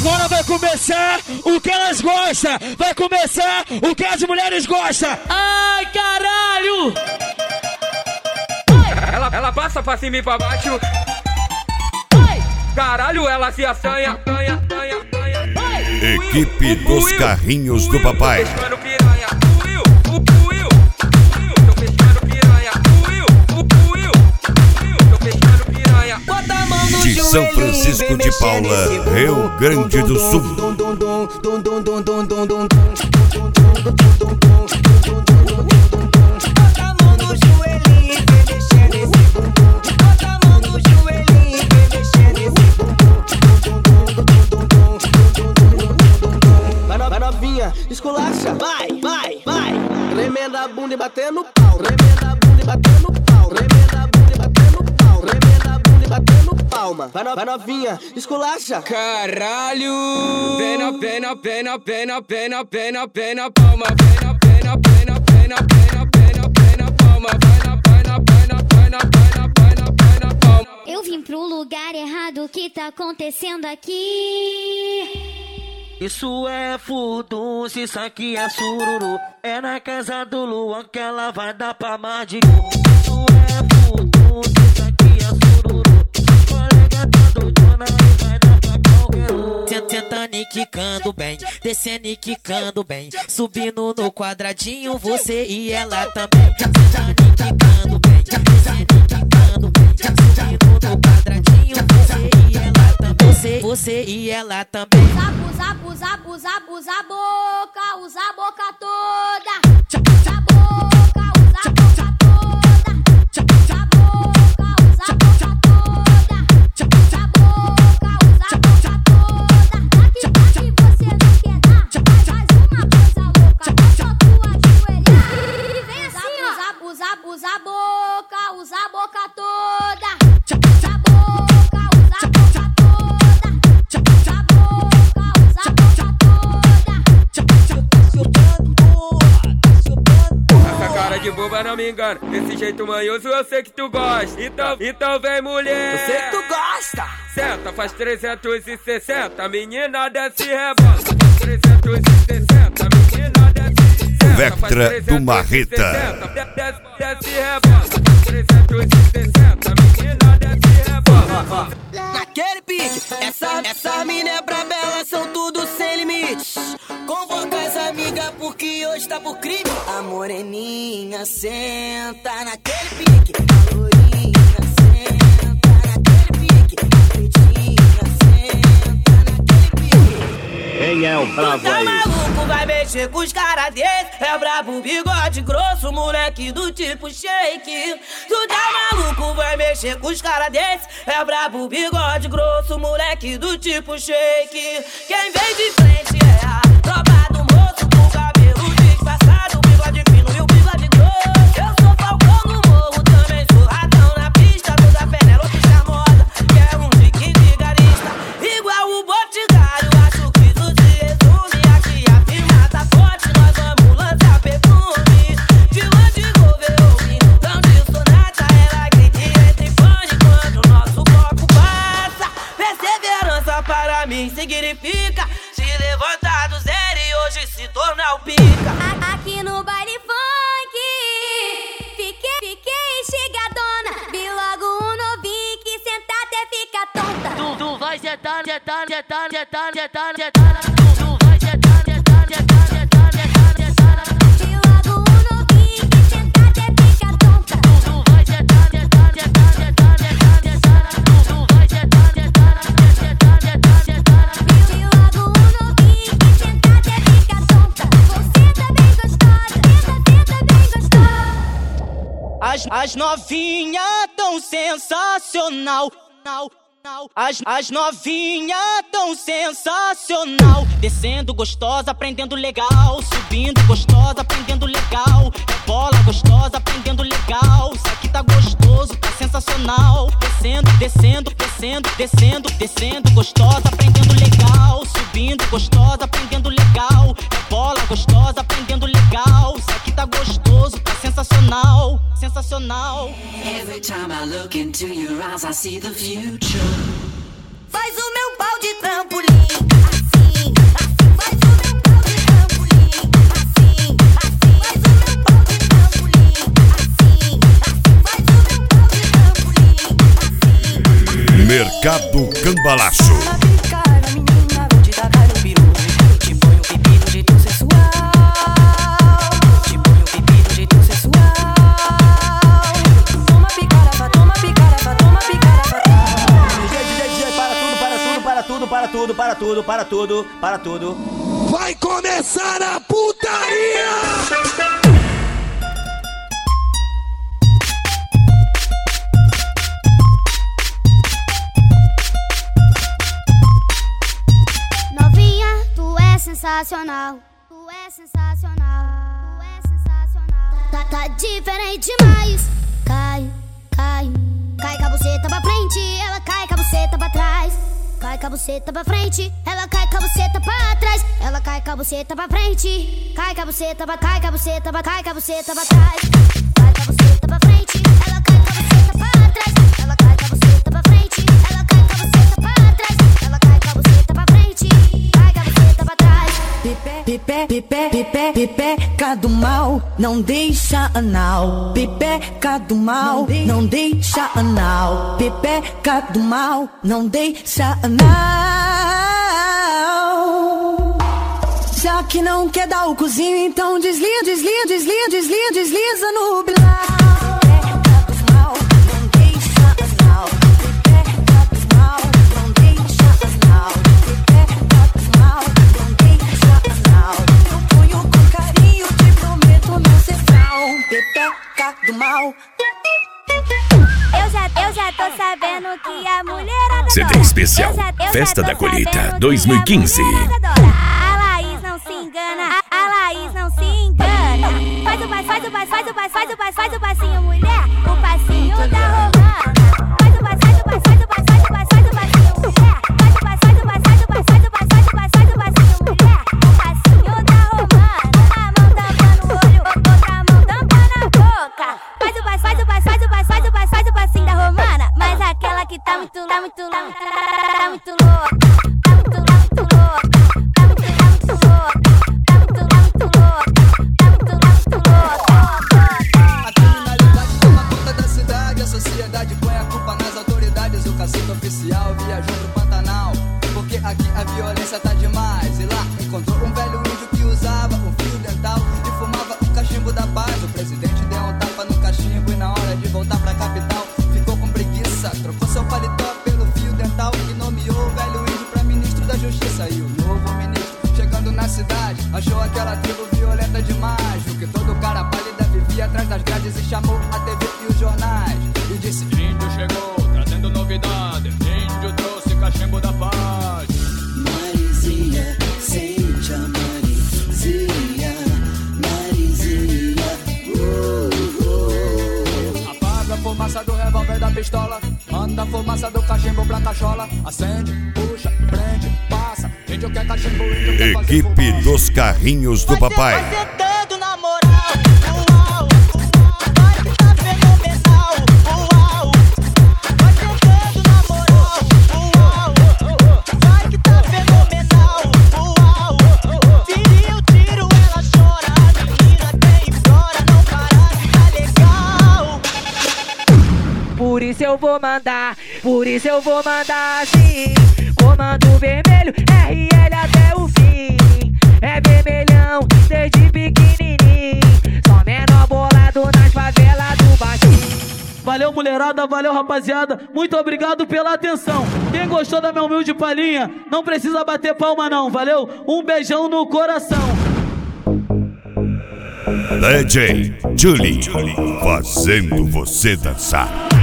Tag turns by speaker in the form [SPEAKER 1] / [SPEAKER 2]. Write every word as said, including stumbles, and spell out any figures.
[SPEAKER 1] Agora vai começar o que elas gostam. Vai começar o que as mulheres gostam.
[SPEAKER 2] Ai, caralho!
[SPEAKER 3] Ela, ela passa pra cima e pra baixo. Caralho, ela se assanha.
[SPEAKER 4] Equipe dos carrinhos do papai. De São Francisco de Paula, Rio Grande do Sul.
[SPEAKER 5] Vai novinha, esculacha, vai, vai, vai. Tremenda bunda e batendo pau, tremenda bunda e batendo pau, tremenda bunda e batendo pau, tremenda bunda e batendo palma. Vai, no, vai novinha, esculacha.
[SPEAKER 3] Caralho! Pena, pena, pena, pena, pena, pena, pena, palma. Pena, pena, pena, pena, pena, pena, pena, palma. Vai na, vai na, vai na, vai na, vai na, vai na, vai na, palma.
[SPEAKER 6] Eu vim pro lugar errado, o que tá acontecendo aqui?
[SPEAKER 5] Isso é fudus, isso aqui é sururu. É na casa do Luan que ela vai dar pra mais de um. Isso é fudus, isso aqui é sururu. Colega tá doidona e vai dar pra qualquer um. Tentando e quicando bem, descendo e quicando bem, subindo no quadradinho, você e ela também. Tentando e quicando bem, descendo e quicando bem, subindo no quadradinho, você e ela também. Você, você e ela também.
[SPEAKER 6] Usa, usa, usa, usa a boca, usa a boca toda. Usa a boca, usa a boca toda. Usa a boca, usa a boca toda. Usa a boca, usa a boca toda. Aqui, aqui você não quer dar, faz uma coisa louca, é só tu ajoelhar. E vem assim, ó. Usa, usa, usa a boca, usa a boca toda. Usa a boca, usa a boca toda. Usa a boca, usa a boca toda.
[SPEAKER 3] Essa cara de boba não me engana. Desse jeito manhoso eu sei que tu gosta. Então, então vem mulher.
[SPEAKER 5] Eu sei que tu gosta.
[SPEAKER 3] Senta, faz trezentos e sessenta. Menina desce e rebola. Faz trezentos e sessenta. Menina desce e senta.
[SPEAKER 4] Vectra do Marreta.
[SPEAKER 3] Desce, desce e rebola. Faz trezentos e sessenta. Menina desce e rebola.
[SPEAKER 5] Naquele pique, essa, essa mina é braba, elas são tudo sem limites. Convoca as amigas porque hoje tá por crime. A moreninha senta naquele pique. A loirinha senta naquele pique. A pretinha senta naquele pique.
[SPEAKER 1] Quem é o bravo
[SPEAKER 5] tá
[SPEAKER 1] aí?
[SPEAKER 5] maluco, vai mexer com os caras desse. É brabo, bigode grosso, moleque do tipo shake. Tu tá maluco, vai mexer com os caras desse. É brabo, bigode grosso, moleque do tipo shake. Quem vem de frente é a tropa do moço, com cabelo disfarçado, bigode fino e o bigode grosso. Eu sou Falcão no morro, também sou ratão na pista. Toda Penélope charmosa, que é um chique vigarista. Igual o Boticário, acho que isso se resume. Aqui a firma tá forte, nós vamos lançar perfume. De onde Governo, então de sonata, ela grita e entra em pânico quando o nosso bloco passa. Perseverança para mim significa se levantar do zero e hoje se tornar o pica.
[SPEAKER 6] Aqui no baile funk, fiquei, fiquei chegadona. Vi logo um novinho que senta até fica tonta.
[SPEAKER 5] Tu, tu vai sentar, sentar, sentar, sentar, sentar, sentar. Tu, tu vai sentar, sentar, sentar, sentar, sentar, sentar.
[SPEAKER 6] Vi logo um novinho que senta até fica tonta.
[SPEAKER 5] Tu, tu vai sentar, sentar, sentar, sentar, sentar, sentar. Tu, tu vai sentar, sentar, sentar, sentar, sentar.
[SPEAKER 6] Vi logo um novinho que senta até fica tonta. Você tá bem gostosa, senta, senta bem gostosa.
[SPEAKER 5] As, as novinhas tão sensacional. As, as novinhas tão sensacional. Descendo gostosa, aprendendo legal. Subindo gostosa, aprendendo legal. Bola gostosa, aprendendo legal. Isso aqui tá gostoso, tá sensacional. Descendo, descendo, descendo, descendo, descendo gostosa, aprendendo legal. Subindo gostosa, aprendendo legal. Bola gostosa, aprendendo legal. Isso aqui tá gostoso, tá sensacional. Sensacional.
[SPEAKER 7] Every time I look into your eyes, I see the future.
[SPEAKER 6] Faz o meu pau de trampolim.
[SPEAKER 4] Cambalacho.
[SPEAKER 8] Na picada, menina, vou te tacar no peru. Eu te ponho pipi do jeito sensual. Eu te ponho pipi do jeito sensual. Toma picada, vai, toma picada, vai, toma picada, vai.
[SPEAKER 1] D J, D J, D J, para tudo, para tudo, para tudo, para tudo, para tudo, para tudo, para tudo.
[SPEAKER 9] Vai começar a putaria!
[SPEAKER 6] Sensacional, tu é sensacional, tu é sensacional. Tá, tá diferente demais. Cai, cai, cai com a buceta pra frente, ela cai com a buceta pra trás. Cai com a buceta pra frente, ela cai com a buceta pra trás. Ela cai com a buceta pra frente, cai com a buceta pra, cai com a buceta pra, cai com a buceta pra trás. Cai com a buceta pra frente, ela cai com a buceta pra trás. Ela cai com a buceta pra frente, ela cai com a buceta pra trás. Ela cai com a buceta pra frente, cai com a buceta pra trás.
[SPEAKER 8] Pipé, pipé, pipé, pipé, pipeca do mal, não deixa anal. Pipeca do mal, não deixa anal. Pipeca do mal, não deixa anal. Já que não quer dar o cozinho, então desliza, desliza, desliza, desliza, desliza no bilau. Do mal.
[SPEAKER 6] Eu já, eu já tô sabendo que a mulherada
[SPEAKER 4] C D especial, Festa da Colheita dois mil e quinze.
[SPEAKER 6] A Laís não se engana, a, a Laís não se engana. Faz o passo, faz o passo, faz o passo, faz o passo, faz o passinho, mulher, o passinho da Romana. Faz o passo, faz o passo, faz o passo, faz o passo, faz o passinho, mulher. Faz o passo, faz o passo, faz o passo, faz o passo, faz o passo, faz o passinho, mulher, o passinho da Romana. Uma mão tampando o olho, outra mão tampando a boca. Faz o passo, faz o passo, faz o passo, faz o passo, faz o passinho da Romana. Mas aquela que tá muito, tá muito, tá muito, tá muito louca. Tá muito, tá muito louca. Tá muito, tá muito louca. Tá muito, tá muito louca. Tá muito, tá muito louca.
[SPEAKER 3] A criminalidade toma conta da cidade. A sociedade põe a culpa nas autoridades. O cacete oficial viajou pro Pantanal, porque aqui a violência tá demais. E lá encontrou um velho índio que usava um fio dental e fumava um cachimbo da paz. O presidente deu um tapa no cachimbo e na hora de voltar pra capital ficou com preguiça. Trocou seu paletó pelo fio dental e nomeou o velho índio pra ministro da justiça. E o novo ministro, chegando na cidade, achou aquela tribo violenta demais. O que todo cara pálida vivia atrás das grades e chamou a T V e os jornais. E disse: índio chegou, trazendo novidades. Índio trouxe cachimbo da paz.
[SPEAKER 7] Marizinha, sente a Marizinha, Marizinha, uh, uh.
[SPEAKER 3] Apaga a fumaça do revólver da pistola, manda a fumaça do cachimbo pra cachola. Acende, puxa, prende, passa. Índio quer cachimbo, índio quer fazer
[SPEAKER 4] Equipe
[SPEAKER 3] fumaça.
[SPEAKER 4] dos carrinhos do papai.
[SPEAKER 5] Vai sentando na moral, uau, vai que tá fenomenal, uau. Vai sentando na moral, uau, vai que tá fenomenal, uau. Tira o tiro, ela chora, a menina quem implora, não para de tá legal.
[SPEAKER 2] Por isso eu vou mandar, por isso eu vou mandar assim. Comando vermelho, R L até o fim. É vermelhão desde pequenininho. Só menor bolado nas favelas do baixinho.
[SPEAKER 1] Valeu, mulherada, valeu, rapaziada. Muito obrigado pela atenção. Quem gostou da minha humilde palhinha, não precisa bater palma não, valeu? Um beijão no coração.
[SPEAKER 4] D J Julie, fazendo você dançar.